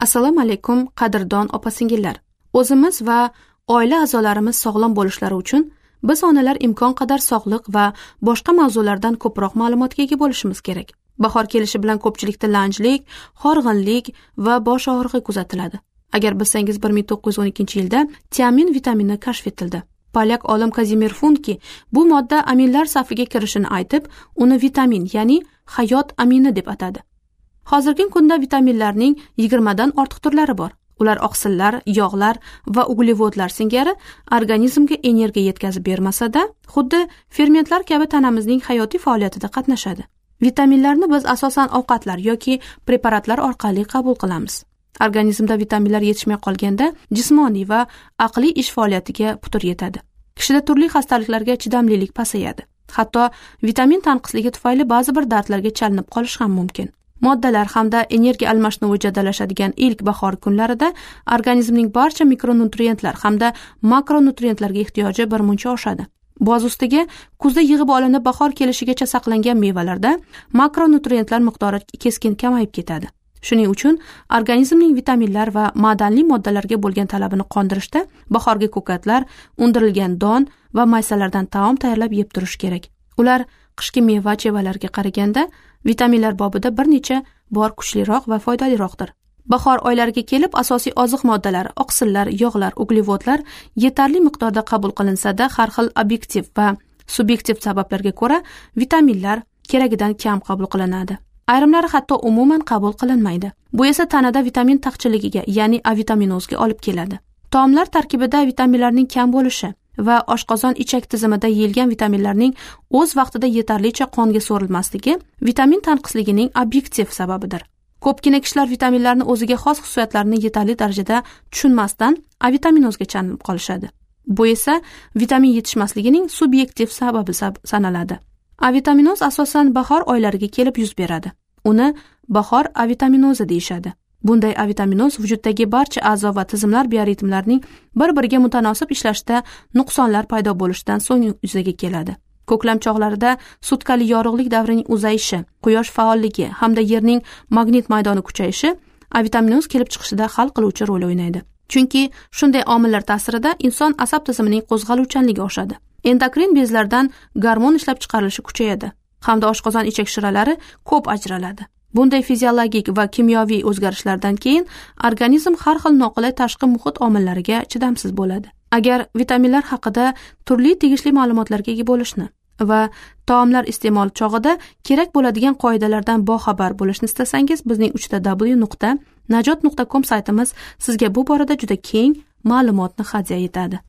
Assalomu alaykum qadrdon opa-singillar. O'zimiz va oila a'zolarimiz sog'lom bo'lishlari uchun biz onalar imkon qadar sog'liq va boshqa mavzulardan ko'proq ma'lumotga ega bo'lishimiz kerak. Bahor kelishi bilan ko'pchilikda lanjlik, horg'inlik va bosh og'rig'i kuzatiladi. Agar bilsangiz 1912-yilda tiamin vitamini kashf etildi. Polyak olim Kazimir Funki bu modda aminlar safiga kirishini aytib, uni vitamin, ya'ni hayot amini deb atadi. Hozirgi kunda vitaminlarning 20 dan ortiq turlari bor. Ular oqsillar, yog'lar va uglevodlar singari organizmga energiya yetkazib bermasa-da, xuddi fermentlar kabi tanamizning hayotiy faoliyatida qatnashadi. Vitaminlarni biz asosan ovqatlar yoki preparatlar orqali qabul qilamiz. Organizmda vitaminlar yetishmay qolganda jismoniy va aqliy ish faoliyatiga putur yetadi. Kishida turli xastaliklarga chidamlilik pasayadi. Hatto vitamin tanqisligi tufayli ba'zi bir dardlarga chalinib qolish ham mumkin. Moddalar hamda energiya almashinuvi jadallashadigan ilk bahor kunlarida organizmning barcha mikronutrientlar hamda makronutrientlarga ehtiyoji birmuncha oshadi. Boz ustiga kuzda yig'ib olinib bahor kelishigacha saqlangan mevalarda makronutrientlar miqdori keskin kamayib ketadi. Shuning uchun organizmning vitaminlar va ma'danli moddalarga bo'lgan talabini qondirishda bahorgi ko'katlar, undirilgan don va maysalardan taom tayyorlab yeb turish kerak. Ular qishki meva-chevalarga qaraganda vitaminlar bobida bir necha bor kuchliroq va foydaliroqdir. Bahor oylariga kelib asosiy oziq moddalari, oqsillar, yog'lar, uglevodlar yetarli miqdorda qabul qilinsa-da, har xil obyektiv va subyektiv sabablarga ko'ra vitaminlar keragidan kam qabul qilinadi. Ayrimlari hatto umuman qabul qilinmaydi. Bu esa tanada vitamin taqchilligiga, ya'ni avitaminozga olib keladi. Taomlar tarkibida vitaminlarning kam bo'lishi va oshqozon ichak tizimida yeyilgan vitaminlarning o'z vaqtida yetarlicha qonga so'rilmasligi vitamin tanqisligining obyektiv sababidir. Ko'pgina kishilar vitaminlarni o'ziga xos xususiyatlarini yetarli darajada tushunmasdan avitaminozga chalinib qolishadi. Bu esa vitamin yetishmasligining subyektiv sababi sanaladi. Avitaminoz asosan bahor oylariga kelib yuz beradi. Uni bahor avitaminozi deyishadi. Bunday avitaminoz vujuddagi barcha a'zo va tizimlar bioritmlarining bir-biriga mutanosib ishlashida nuqsonlar paydo bo'lishidan so'ng yuzaga keladi. Ko'klam chog'larida sutkali yorug'lik davrining uzayishi, quyosh faolligi hamda yerning magnit maydoni kuchayishi avitaminoz kelib chiqishida hal qiluvchi rol o'ynaydi. Chunki shunday omillar ta'sirida inson asab tizimining qo'zg'aluvchanligi oshadi. Endokrin bezlardan gormon ishlab chiqarilishi kuchayadi hamda oshqozon ichak shiralari ko'p ajraladi. Bunday fiziologik va kimyoviy o'zgarishlardan keyin organizm har xil noqulay tashqi muhit omillariga chidamsiz bo'ladi. Agar vitaminlar haqida turli tegishli ma'lumotlarga ega bo'lishni va taomlar iste'mol chog'ida kerak bo'ladigan qoidalardan boxabar bo'lishni istasangiz, bizning 3w.najot.com saytimiz sizga bu borada juda keng ma'lumotni hadya etadi.